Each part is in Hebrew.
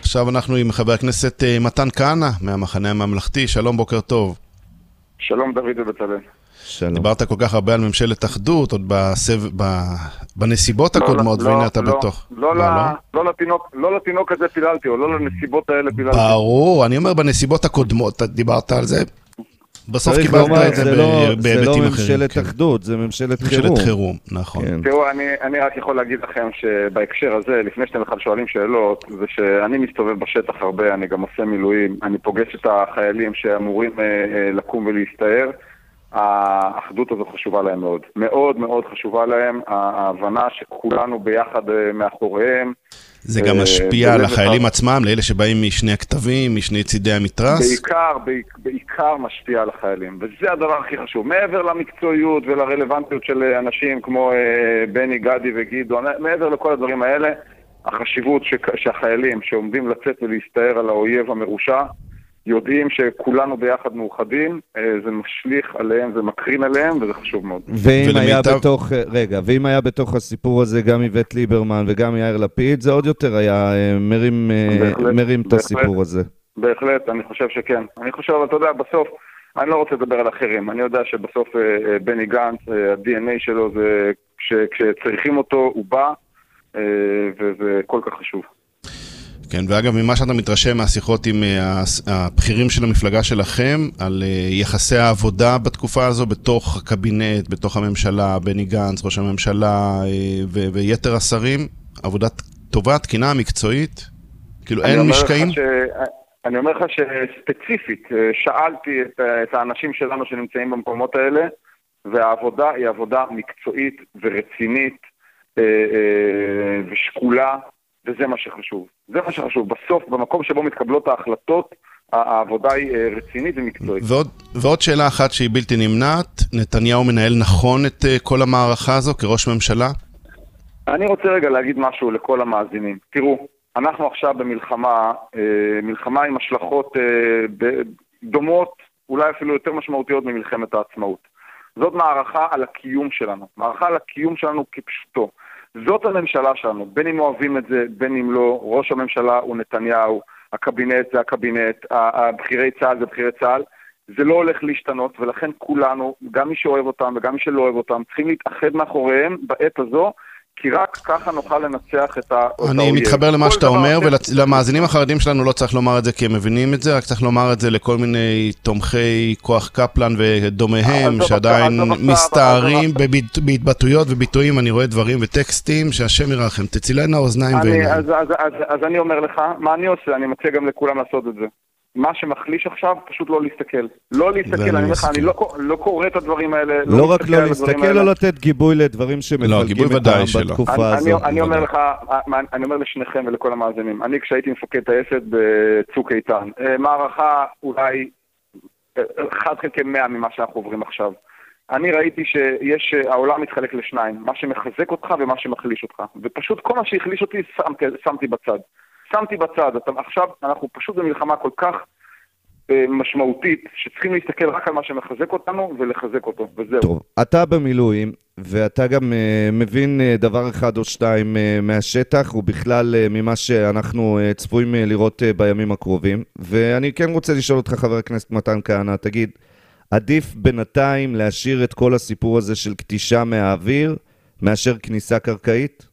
עכשיו אנחנו עם חבר הכנסת מתן כהנא מהמחנה הממלכתי. שלום, בוקר טוב. שלום דוד ובצלאל. שלום. דיברת כל כך הרבה על ממשלת אחדות, עוד בנסיבות הקודמות, והנה אתה בתוך. לא לתינוק הזה פיללתי, או לא לנסיבות האלה פיללתי. ברור, אני אומר בנסיבות הקודמות, אתה דיברת על זה. בסוף קיבלת את זה בהיבטים אחרים. זה לא ממשלת אחדות, זה ממשלת חירום. ממשלת חירום, נכון. תראו, אני רק יכול להגיד לכם שבהקשר הזה, לפני שאתם בכלל שואלים שאלות, זה שאני מסתובב בשטח הרבה, אני גם עושה מילואים, אני פוגש את החיילים שאמורים לקום ולהסתער. האחדות הזו חשובה להם מאוד. מאוד מאוד חשובה להם, ההבנה שכולנו ביחד מאחוריהם. זה גם משפיע על החיילים עצמם, לאלה שבאים משני הכתבים, משני צידי המתרס? בעיקר משפיע על החיילים, וזה הדבר הכי חשוב. מעבר למקצועיות ולרלוונטיות של אנשים כמו בני, גדי וגידו, מעבר לכל הדברים האלה, החשיבות שהחיילים שעומדים לצאת ולהסתער על האויב המרושע, יודעים שכולנו ביחד מאוחדים, זה משליך עליהם, זה מקרין עליהם, וזה חשוב מאוד. ואם היה בתוך הסיפור הזה גם איווט ליברמן וגם יאיר לפיד, זה עוד יותר היה מרים את הסיפור הזה. בהחלט, אני חושב שכן. אני חושב, אתה יודע, בסוף, אני לא רוצה לדבר על אחרים, אני יודע שבסוף בני גנץ, ה-DNA שלו זה, כשצריכים אותו, הוא בא, וזה כל כך חשוב. כן, ואגב, ממה שאתה מתרשם מהשיחות עם הבכירים של המפלגה שלכם, על יחסי העבודה בתקופה הזו, בתוך הקבינט, בתוך הממשלה, בני גנץ, ראש הממשלה ויתר השרים, עבודה טובה, תקינה, מקצועית? כאילו אין משקעים? אני אומר לך שספציפית, שאלתי את האנשים שלנו שנמצאים במקומות האלה, והעבודה היא עבודה מקצועית ורצינית ושקולה, וזה מה שחשוב. זה מה שחשוב. בסוף, במקום שבו מתקבלות ההחלטות, העבודה היא רצינית ומקצועית. ועוד שאלה אחת שהיא בלתי נמנעת, נתניהו מנהל נכון את כל המערכה הזו כראש ממשלה? אני רוצה רגע להגיד משהו לכל המאזינים. תראו, אנחנו עכשיו במלחמה, מלחמה עם השלכות דומות, אולי אפילו יותר משמעותיות ממלחמת העצמאות. זאת מערכה על הקיום שלנו. מערכה על הקיום שלנו כפשוטו. זאת הממשלה שלנו, בין אם אוהבים את זה, בין אם לא, ראש הממשלה הוא נתניהו, הקבינט זה הקבינט, הבחירי צה"ל זה בחירי צה"ל, זה לא הולך להשתנות, ולכן כולנו, גם מי שאוהב אותם וגם מי שלא אוהב אותם, צריכים להתאחד מאחוריהם בעת הזו, כי רק ככה נוכל לנצח את האויב. אני מתחבר למה שאתה אומר, ולמאזינים החרדים שלנו לא צריך לומר את זה כי הם מבינים את זה, רק צריך לומר את זה לכל מיני תומכי כוח קפלן ודומיהם, שעדיין מסתערים בהתבטאויות וביטויים, אני רואה דברים וטקסטים, שהשם ירחם, תצילנה אוזניים ועיניים. אז אני אומר לך, מה אני עושה? אני מציע גם לכולם לעשות את זה. מה שמחליש עכשיו, פשוט לא להסתכל. לא להסתכל, אני אומר לך, אני לא קורא את הדברים האלה. לא רק לא להסתכל, לא לתת גיבוי לדברים שמפלגים אותם בתקופה הזאת. אני אומר לך, אני אומר לשניכם ולכל המאזינים, אני כשהייתי מפקד טייסת בצוק איתן, מערכה אולי 1/100 ממה שאנחנו עוברים עכשיו. אני ראיתי שהעולם מתחלק לשניים, מה שמחזק אותך ומה שמחליש אותך. ופשוט כל מה שהחליש אותי שמתי בצד. שמתי בצד, עכשיו אנחנו פשוט במלחמה כל כך משמעותית, שצריכים להסתכל רק על מה שמחזק אותנו ולחזק אותו, וזהו. טוב, אתה במילואים, ואתה גם מבין דבר אחד או שתיים מהשטח, ובכלל ממה שאנחנו צפויים לראות בימים הקרובים, ואני כן רוצה לשאול אותך, חבר הכנסת מתן כהנא, תגיד, עדיף בינתיים להשאיר את כל הסיפור הזה של כתישה מהאוויר, מאשר כניסה קרקעית?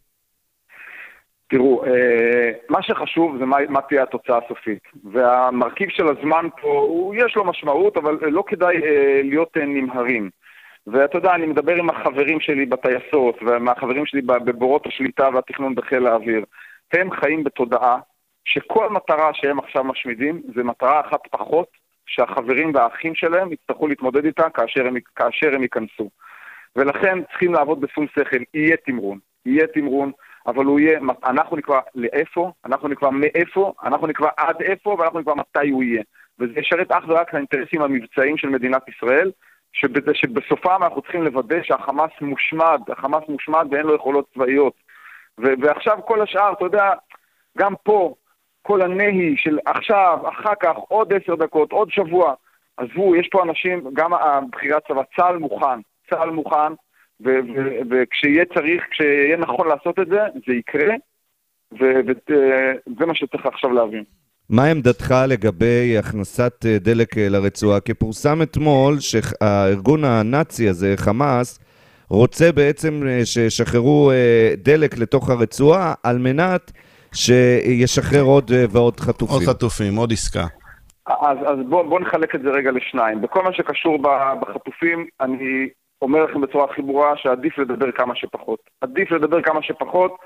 תראו, מה שחשוב זה מה תהיה התוצאה הסופית, והמרכיב של הזמן פה, יש לו משמעות, אבל לא כדאי להיות נמהרים. ואתה יודע, אני מדבר עם החברים שלי בטייסות, ומהחברים שלי בבורות השליטה והתכנון בחיל האוויר. הם חיים בתודעה שכל מטרה שהם עכשיו משמידים, זה מטרה אחת פחות, שהחברים והאחים שלהם יצטרכו להתמודד איתה כאשר הם ייכנסו. ולכן צריכים לעבוד בשום שכל, יהיה תמרון, אבל הוא יהיה, אנחנו נקבע לאיפה, אנחנו נקבע מאיפה, אנחנו נקבע עד איפה, ואנחנו נקבע מתי הוא יהיה. וזה ישרת אך ורק לאינטרסים המבצעיים של מדינת ישראל, שבסופם אנחנו צריכים לוודא שהחמאס מושמד ואין לו יכולות צבאיות. ועכשיו כל השאר, אתה יודע, גם פה, כל הנהי של עכשיו, אחר כך, עוד 10 דקות, עוד שבוע, עזבו, יש פה אנשים, גם הבחירת צבא, צה"ל מוכן, וכשיהיה צריך, כשיהיה נכון לעשות את זה, זה יקרה, וזה מה שצריך עכשיו להבין. מה עמדתך לגבי הכנסת דלק לרצועה? כי פורסם אתמול שהארגון הנאצי הזה, חמאס, רוצה בעצם שישחררו דלק לתוך הרצועה על מנת שישחרר עוד ועוד חטופים. עוד חטופים, עוד עסקה. אז בוא נחלק את זה רגע לשניים. בכל מה שקשור בחטופים, אני אומר לכם בצורה הכי ברורה שעדיף לדבר כמה שפחות. עדיף לדבר כמה שפחות,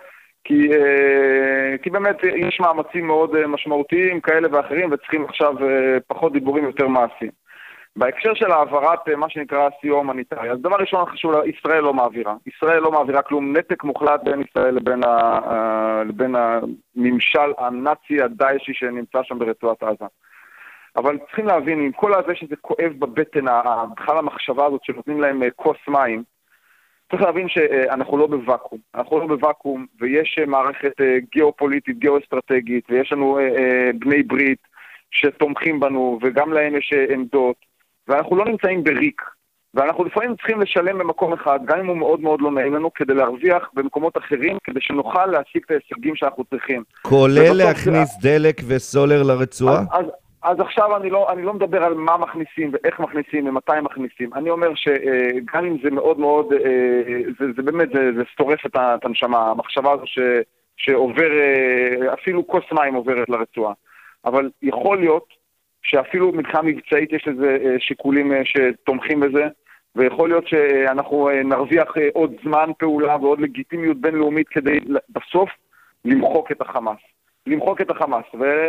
כי באמת יש מאמצים מאוד משמעותיים כאלה ואחרים, וצריכים עכשיו פחות דיבורים יותר מעשיים. בהקשר של העברת מה שנקרא סיוע הומניטרי, אז דבר ראשון חשוב, ישראל לא מעבירה. ישראל לא מעבירה כלום, נתק מוחלט בין ישראל לבין הממשל הנאצי הדאעשי שנמצא שם ברצועת עזה. אבל צריכים להבין, עם כל הזה שזה כואב בבטן, בכלל המחשבה הזאת שנותנים להם כוס מים, צריך להבין שאנחנו לא בוואקום. אנחנו לא בוואקום, ויש מערכת גיאופוליטית, גיאו-אסטרטגית, ויש לנו בני ברית שתומכים בנו, וגם להם יש עמדות, ואנחנו לא נמצאים בריק. ואנחנו לפעמים צריכים לשלם במקום אחד, גם אם הוא מאוד מאוד לא נעים לנו, כדי להרוויח במקומות אחרים, כדי שנוכל להשיג את ההישגים שאנחנו צריכים. כולל להכניס דלק וסולר לרצועה? אז עכשיו אני לא מדבר על מה מכניסים ואיך מכניסים ומתי מכניסים. אני אומר שגם אם זה מאוד מאוד, זה באמת, זה שורף את הנשמה, המחשבה הזו שעובר, אפילו כוס מים עוברת לרצועה. אבל יכול להיות שאפילו מבחינה מבצעית יש לזה שיקולים שתומכים בזה, ויכול להיות שאנחנו נרוויח עוד זמן פעולה ועוד לגיטימיות בינלאומית כדי בסוף למחוק את החמאס. למחוק את החמאס,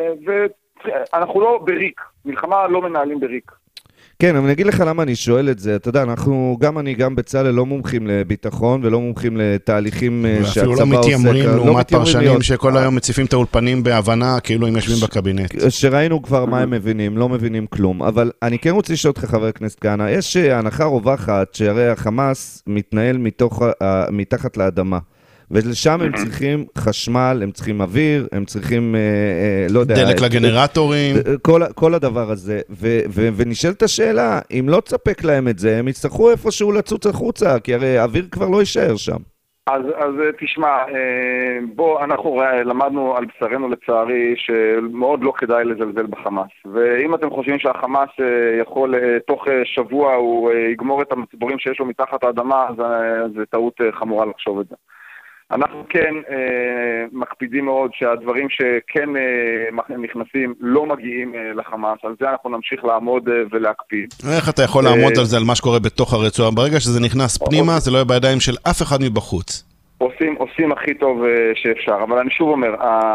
אנחנו לא בריק, מלחמה לא מנהלים בריק. כן, אבל אני אגיד לך למה אני שואל את זה. אתה יודע, אני גם בצלאל לא מומחים לביטחון ולא מומחים לתהליכים שהצבא עושה. אפילו לא מתיימרים לעומת פרשנים שכל היום מציפים את האולפנים בהבנה, כאילו הם יושבים בקבינט. שראינו כבר מה הם מבינים, לא מבינים כלום. אבל אני כן רוצה לשאול אותך, חבר הכנסת כהנא, יש הנחה רווחת שהרי החמאס מתנהל מתחת לאדמה. ולשם הם צריכים חשמל, הם צריכים אוויר, הם צריכים, לא יודע... דלק לגנרטורים. כל הדבר הזה. ונשאלת השאלה, אם לא תספק להם את זה, הם יצטרכו איפשהו לצוץ החוצה, כי הרי האוויר כבר לא יישאר שם. אז תשמע, אנחנו למדנו על בשרנו לצערי, שמאוד לא כדאי לזלזל בחמאס. ואם אתם חושבים שהחמאס יכול, תוך שבוע הוא יגמור את המצבורים שיש לו מתחת האדמה, אז זה טעות חמורה לחשוב את זה. אנחנו כן מקפידים מאוד שהדברים שכן נכנסים לא מגיעים לחמאס, על זה אנחנו נמשיך לעמוד ולהקפיד. איך אתה יכול לעמוד על זה, על מה שקורה בתוך הרצועה? ברגע שזה נכנס פנימה, זה לא יהיה בידיים של אף אחד מבחוץ. עושים הכי טוב שאפשר, אבל אני שוב אומר,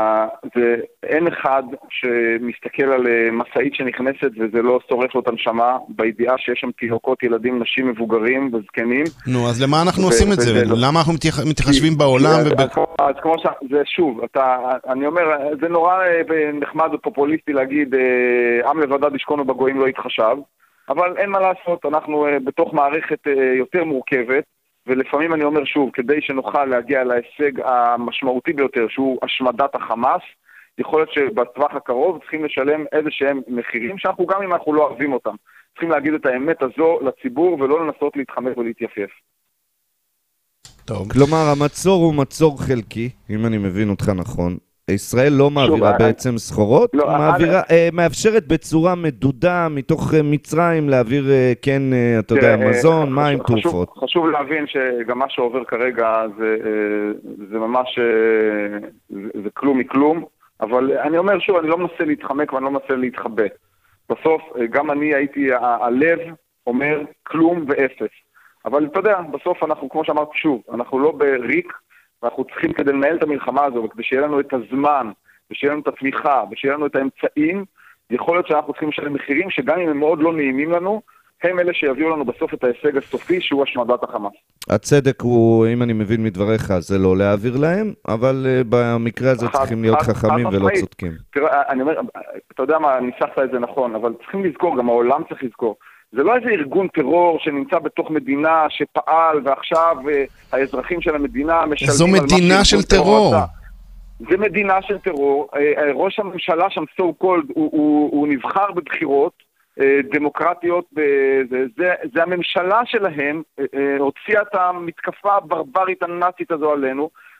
אין אחד שמסתכל על מסעית שנכנסת וזה לא שורף לו את הנשמה, בידיעה שיש שם תינוקות, ילדים, נשים, מבוגרים וזקנים. נו, אז למה אנחנו עושים את זה? למה אנחנו מתחשבים בעולם? אז כמו זה שוב, אני אומר, זה נורא נחמד ופופוליסטי להגיד, עם לבדד ישכון ובגויים לא יתחשב, אבל אין מה לעשות, אנחנו בתוך מערכת יותר מורכבת, ולפעמים אני אומר שוב, כדי שנוכל להגיע להישג המשמעותי ביותר, שהוא השמדת החמאס, יכול להיות שבטווח הקרוב צריכים לשלם איזה שהם מחירים, שאנחנו גם אם אנחנו לא אוהבים אותם, צריכים להגיד את האמת הזו לציבור, ולא לנסות להתחמק ולהתייפייף. טוב. כלומר, המצור הוא מצור חלקי, אם אני מבין אותך נכון. ישראל לא מעבירה בעצם סחורות, מאפשרת בצורה מדודה מתוך מצרים להעביר, כן, אתה יודע, מזון, מים, תרופות. חשוב להבין שגם מה שעובר כרגע זה ממש, זה כלום מכלום, אבל אני אומר שוב, אני לא מנסה להתחמק ואני לא מנסה להתחבא. בסוף, גם אני הייתי, הלב אומר כלום ואפס. אבל אתה יודע, בסוף אנחנו, כמו שאמרתי שוב, אנחנו לא בריק, ואנחנו צריכים כדי לנהל את המלחמה הזו, וכדי שיהיה לנו את הזמן, ושיהיה לנו את התמיכה, ושיהיה לנו את האמצעים, יכול להיות שאנחנו צריכים לשלם מחירים, שגם אם הם מאוד לא נעימים לנו, הם אלה שיביאו לנו בסוף את ההישג הסופי, שהוא השמדת החמאס. הצדק הוא, אם אני מבין מדבריך, זה לא להעביר להם, אבל במקרה הזה צריכים להיות חכמים ולא צודקים. תראה, אני אומר, אתה יודע מה, ניסחת את זה נכון, אבל צריכים לזכור, גם העולם צריך לזכור. זה לא איזה ארגון טרור שנמצא בתוך מדינה שפעל, ועכשיו האזרחים של המדינה משלמים... זו מדינה של טרור. זה מדינה של טרור. ראש הממשלה שם, so called, הוא נבחר בבחירות דמוקרטיות. זה הממשלה שלהם, הוציאה את המתקפה הברברית הנאצית הזו עלינו,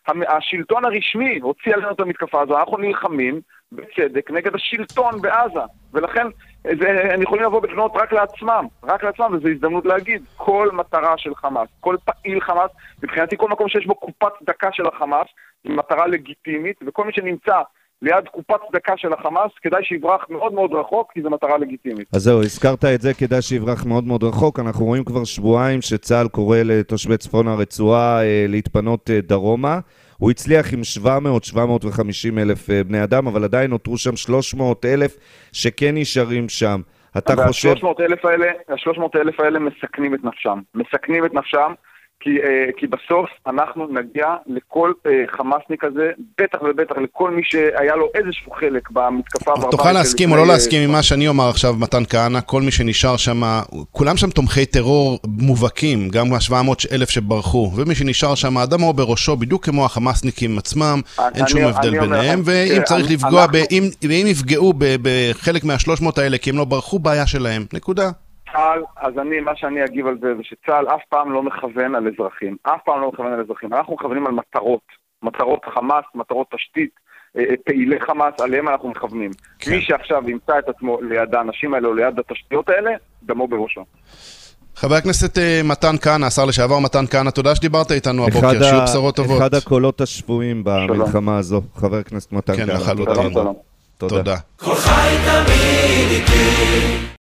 השלטון הרשמי הוציא עלינו את המתקפה הזו, אנחנו נלחמים בצדק נגד השלטון בעזה, ולכן הם יכולים לבוא בתלונות רק לעצמם, וזו הזדמנות להגיד, כל מטרה של חמאס, כל פעיל חמאס, מבחינתי כל מקום שיש בו קופת צדקה של החמאס, היא מטרה לגיטימית, וכל מי שנמצא ליד קופת צדקה של החמאס, כדאי שיברח מאוד מאוד רחוק, כי זו מטרה לגיטימית. אז זהו, הזכרת את זה, כדאי שיברח מאוד מאוד רחוק. אנחנו רואים כבר שבועיים שצה"ל קורא לתושבי צפון הרצועה להתפנות דרומה. הוא הצליח עם 750 אלף בני אדם, אבל עדיין נותרו שם 300,000 שכן נשארים שם. אתה חושב... ה-300,000 האלה מסכנים את נפשם, כי בסוף אנחנו נגיע לכל חמאסניק הזה, בטח ובטח לכל מי שהיה לו איזשהו חלק במתקפה. תוכל להסכים או לא להסכים עם מה שאני אומר עכשיו, מתן כהנא, כל מי שנשאר שם, כולם שם תומכי טרור מובהקים, גם ה-700,000 שברחו, ומי שנשאר שם, האדם הוא בראשו, בדיוק כמו החמאסניקים עצמם, אין שום הבדל ביניהם, ואם צריך לפגוע, ואם יפגעו בחלק מה-300 האלה, כי הם לא ברחו, בעיה שלהם, נקודה. אז מה שאני אגיב על זה שצה"ל אף פעם לא מכוון על אזרחים, אנחנו מכוונים על מטרות חמאס, מטרות תשתית, פעילי חמאס, עליהם אנחנו מכוונים. מי שעכשיו ימצא את עצמו ליד האנשים האלה או ליד התשתיות האלה, דמו בראשו. חבר הכנסת מתן כהנא, השר לשעבר מתן כהנא, תודה שדיברת איתנו הבוקר, שיהיו בשורות טובות. אחד הקולות השפויים במלחמה הזו, חבר הכנסת מתן כהנא. כן, לחלוטין. תודה. כל חי תמיד איתי